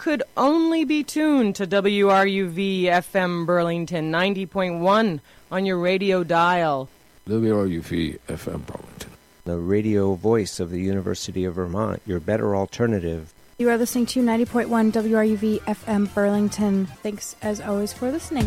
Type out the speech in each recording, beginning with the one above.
could only be tuned to WRUV FM Burlington 90.1 on your radio dial. WRUV FM Burlington, the radio voice of the University of Vermont, your better alternative. You are listening to 90.1 WRUV FM Burlington. Thanks, as always, for listening.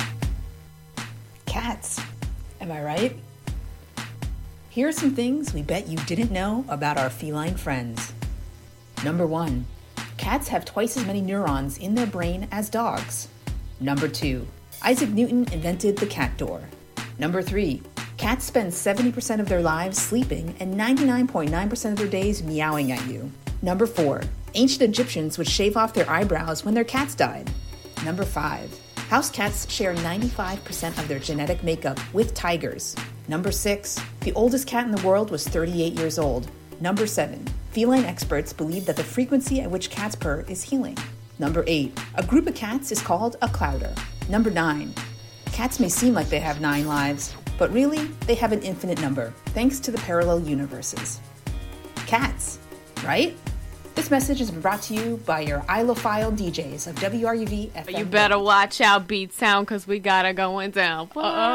Cats, am I right? Here are some things we bet you didn't know about our feline friends. Number 1, cats have twice as many neurons in their brain as dogs. Number 2, Isaac Newton invented the cat door. Number 3, cats spend 70% of their lives sleeping and 99.9% of their days meowing at you. Number 4, ancient Egyptians would shave off their eyebrows when their cats died. Number 5, house cats share 95% of their genetic makeup with tigers. Number 6, the oldest cat in the world was 38 years old. Number 7, feline experts believe that the frequency at which cats purr is healing. Number 8, a group of cats is called a clouder. Number 9, cats may seem like they have 9 lives, but really, they have an infinite number, thanks to the parallel universes. Cats, right? This message has been brought to you by your Ilophile DJs of WRUV FM. You better watch out, Beat Sound, because we got it going down.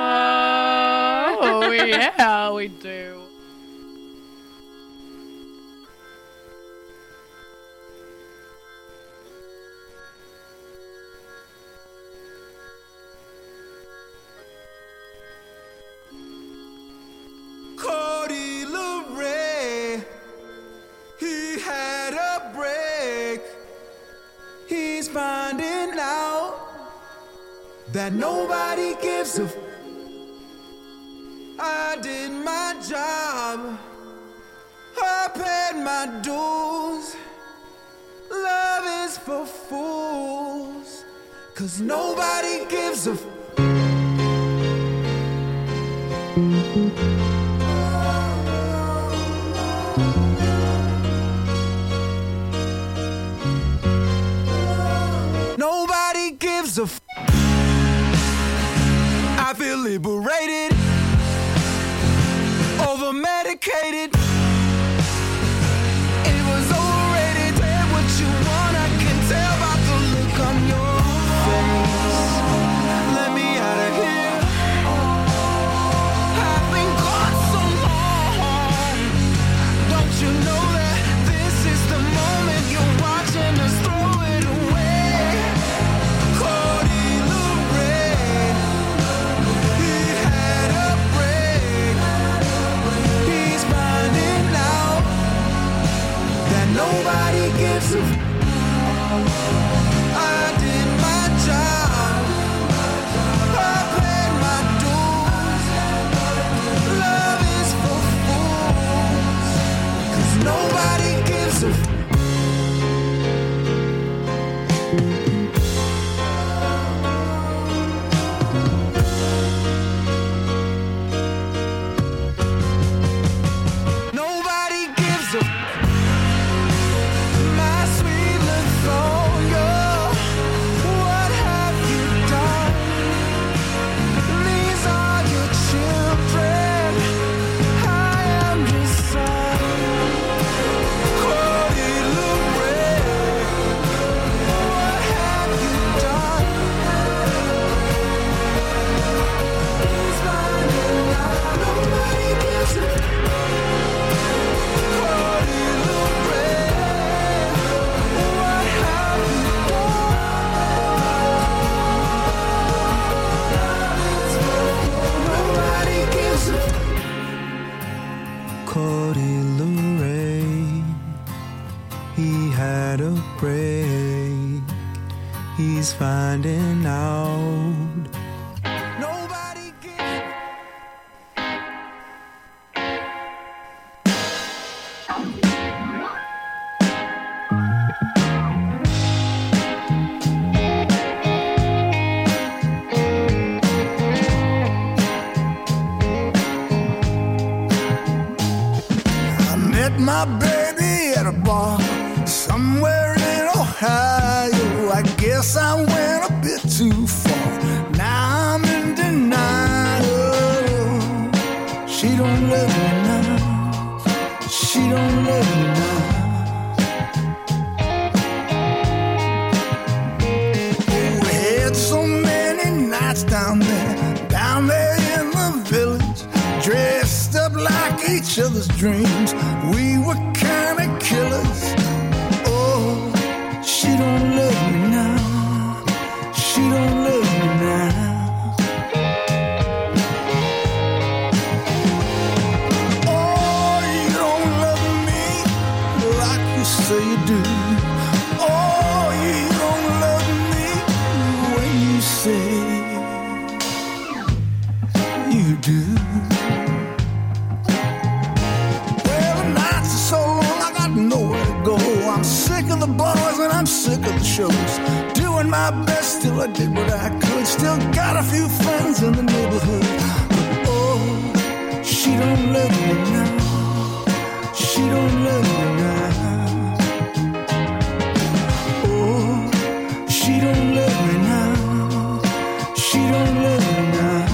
Oh, yeah, we do. Cody LeRae, he had a break. He's finding out that nobody gives a I did my job, I paid my dues. Love is for fools, 'cause nobody gives a Nobody gives a I feel liberated, over medicated. It was overrated. Say what you want, I can tell by the look on your face. Let me out of here. I've been gone so long. Don't you know that this is the moment you're watching us throw it away? Cody LeRae, he had a break. He's finding out that nobody gives a I did my job, I paid my dues. Love is for fools, 'cause nobody gives a Nobody gives a my sweet Lithonia. What have you done? These are your children. I am your son. Cody LeRae, what have you done? He's finding out nobody gives a Cody LeRae, what have you done? Nobody gives a Cody LeRae, he had a break. He's finding out. Nobody gives I met my baby at a bar somewhere in Ohio. I guess I went a bit too far. Now I'm in denial. She don't love me now. She don't love me now. each other's dreams. We were kind of killers. Oh, she don't love me now. She don't love me now. Oh, you don't love me like you say you do. Oh, you don't love me when you say you do. Well, the nights are so long, I got nowhere to go. I'm sick of the bars and I'm sick of the shows. Doing my best till I did what I could. Still got a few friends in the neighborhood. But oh, she don't love me now. She don't love me now. Oh, she don't love me now. She don't love me now.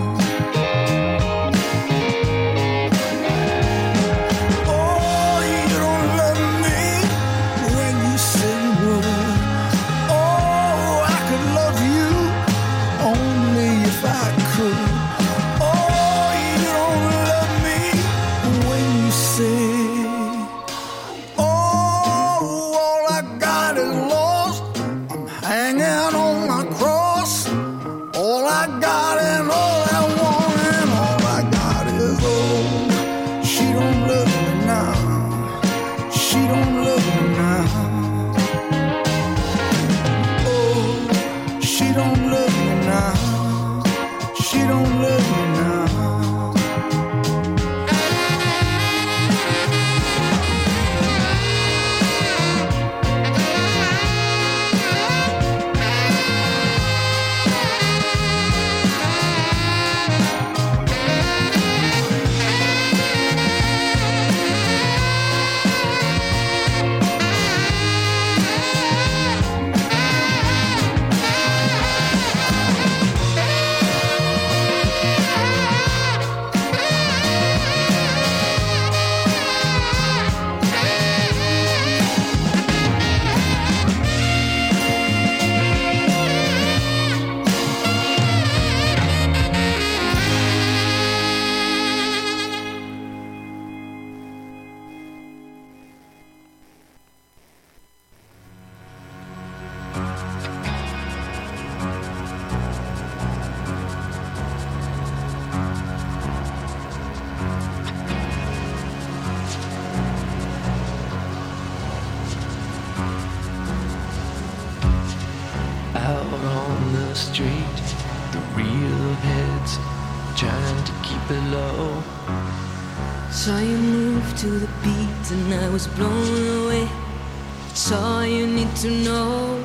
Saw you move to the beat and I was blown away. It's all you need to know.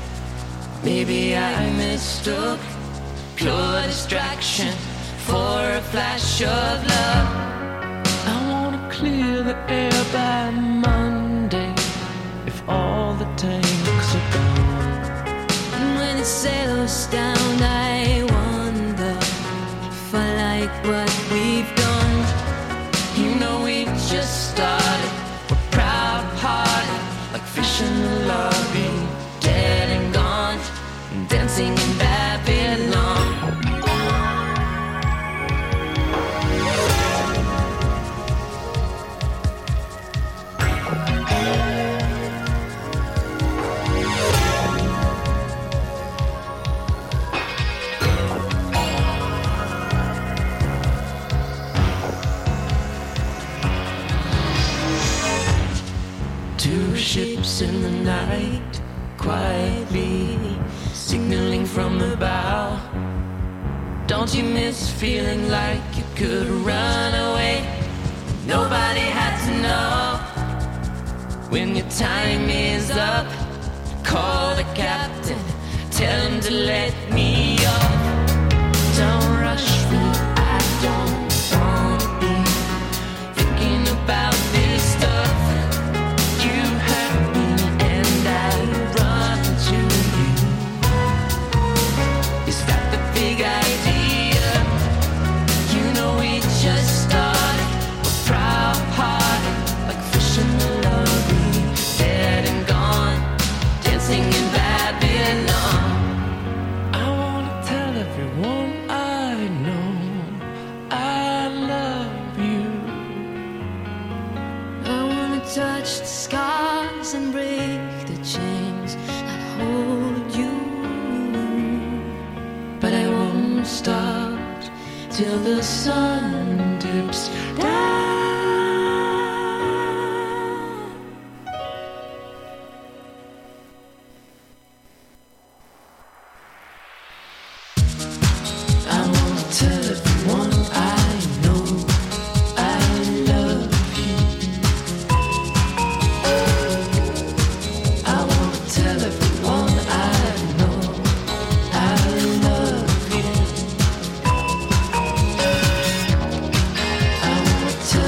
Maybe I mistook pure distraction for a flash of love. I wanna clear the air by Monday if all the tanks are gone. And when it settles down I wonder if I like what we've done. You know we just started, we're proud-hearted, like fish in the lobby, dead and gone, dancing in Babylon. Ships in the night, quietly signaling from the bow. Don't you miss feeling like you could run away? Nobody had to know. When your time is up, call the captain, tell him to let me off. Don't rush me, I don't wanna be thinking about this stuff. I wanna won't stop till the sun dips down. Tell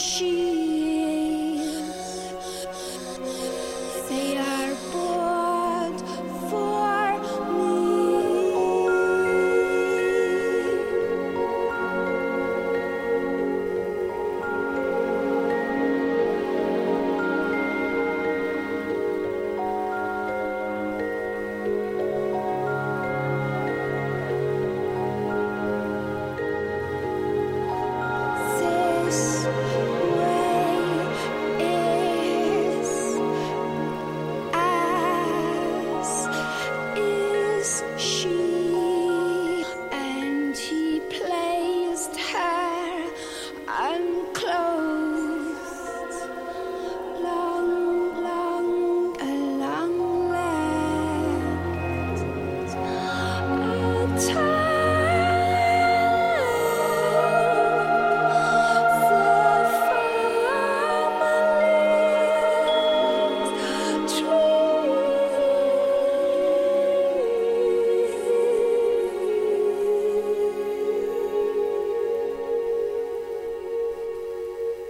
They are bought for me. This way is she, and he placed her unclothed, long legged,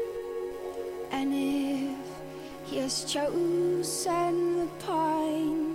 and if he has chosen the pine